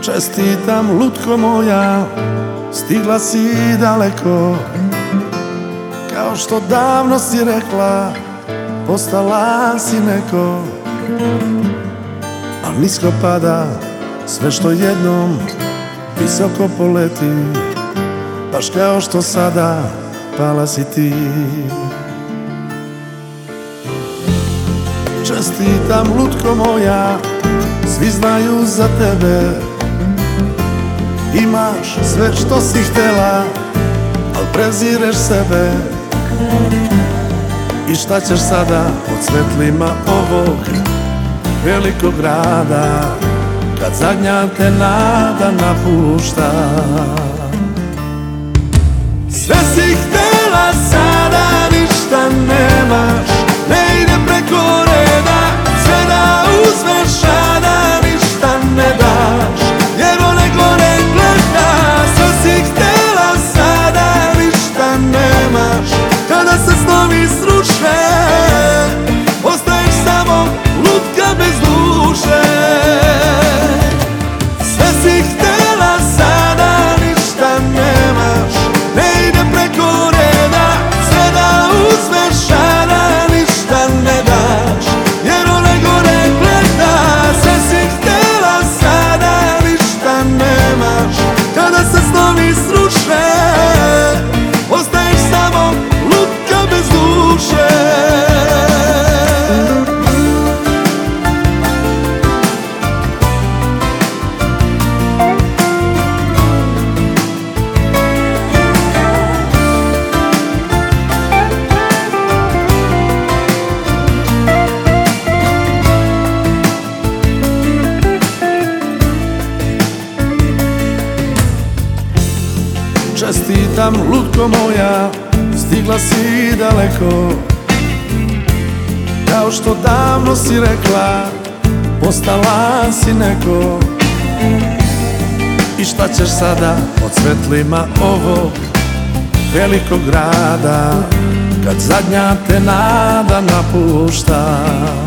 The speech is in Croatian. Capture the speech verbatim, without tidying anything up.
Čestitam, lutko moja, stigla si daleko. Kao što davno si rekla, postala si neko. Al nisko pada sve što jednom visoko poleti, baš kao što sada pala si ti. Čestitam, lutko moja, svi znaju za tebe. Imaš sve što si htjela, al prezireš sebe. I šta ćeš sada od svetlima ovog velikog grada, kad zadnja te nada napušta? Sve si htjela, sada ništa nemaš, ne ide preko reda, sve da uzmeš, a da ništa ne daš, jer one gore gleda. Sve si htjela, sada ništa nemaš, kada se snovi sruše, ostaješ samo lutka bez duše. Sve si htjela, sada ništa nemaš, ne ide preko reda, sve da uzmeš, a da ništa ne daš, jer one gore gleda. Sve si htjela, sada ništa nemaš, kada se snovi sruše, ostaješ samo lutka bez duše. Čestitam, lutko moja, stigla si daleko. Kao što davno si rekla, postala si neko. I šta ćeš sada od svetlima ovog velikog grada, kad zadnja te nada napušta?